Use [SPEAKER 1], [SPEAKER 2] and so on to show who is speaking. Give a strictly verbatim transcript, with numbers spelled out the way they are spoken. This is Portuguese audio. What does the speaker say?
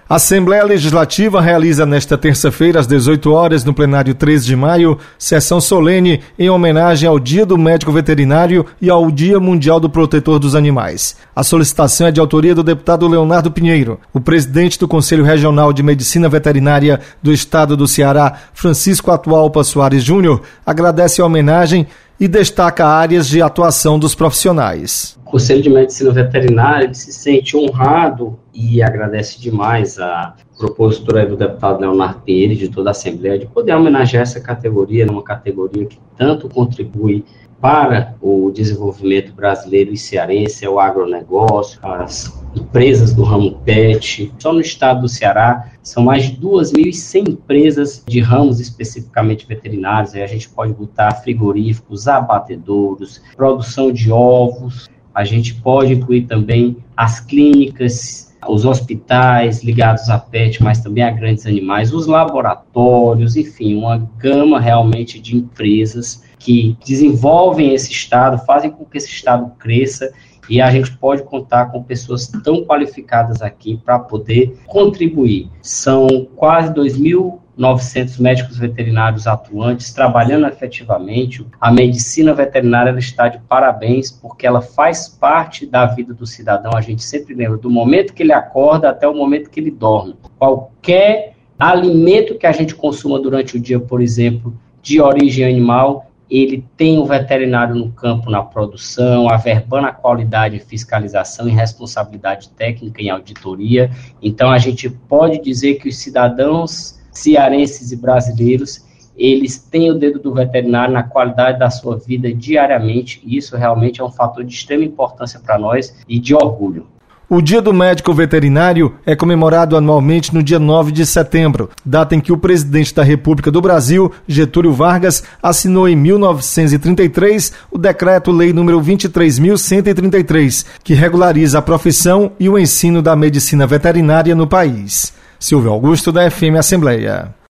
[SPEAKER 1] A Assembleia Legislativa realiza nesta terça-feira, às dezoito horas, no plenário treze de maio, sessão solene em homenagem ao Dia do Médico Veterinário e ao Dia Mundial do Protetor dos Animais. A solicitação é de autoria do deputado Leonardo Pinheiro. O presidente do Conselho Regional de Medicina Veterinária do Estado do Ceará, Francisco Atualpa Soares Júnior, agradece a homenagem e destaca áreas de atuação dos profissionais.
[SPEAKER 2] O Conselho de Medicina Veterinária ele se sente honrado e agradece demais a propositura do deputado Leonardo Pinheiro e de toda a Assembleia de poder homenagear essa categoria, uma categoria que tanto contribui para o desenvolvimento brasileiro e cearense, é o agronegócio, as empresas do ramo pet. Só no estado do Ceará são mais de duas mil e cem empresas de ramos especificamente veterinários. Aí a gente pode botar frigoríficos, abatedouros, produção de ovos. A gente pode incluir também as clínicas, os hospitais ligados a pet, mas também a grandes animais, os laboratórios, enfim, uma gama realmente de empresas que desenvolvem esse estado, fazem com que esse estado cresça, e a gente pode contar com pessoas tão qualificadas aqui para poder contribuir. São quase dois mil e novecentos médicos veterinários atuantes, trabalhando efetivamente. A medicina veterinária ela está de parabéns, porque ela faz parte da vida do cidadão. A gente sempre lembra do momento que ele acorda até o momento que ele dorme. Qualquer alimento que a gente consuma durante o dia, por exemplo, de origem animal, ele tem o veterinário no campo, na produção, averbando a qualidade e fiscalização e responsabilidade técnica em auditoria. Então, a gente pode dizer que os cidadãos cearenses e brasileiros, eles têm o dedo do veterinário na qualidade da sua vida diariamente, e isso realmente é um fator de extrema importância para nós e de orgulho.
[SPEAKER 1] O Dia do Médico Veterinário é comemorado anualmente no dia nove de setembro, data em que o presidente da República do Brasil, Getúlio Vargas, assinou em mil novecentos e trinta e três o Decreto-Lei número vinte e três mil cento e trinta e três, que regulariza a profissão e o ensino da medicina veterinária no país. Silvio Augusto, da F M Assembleia.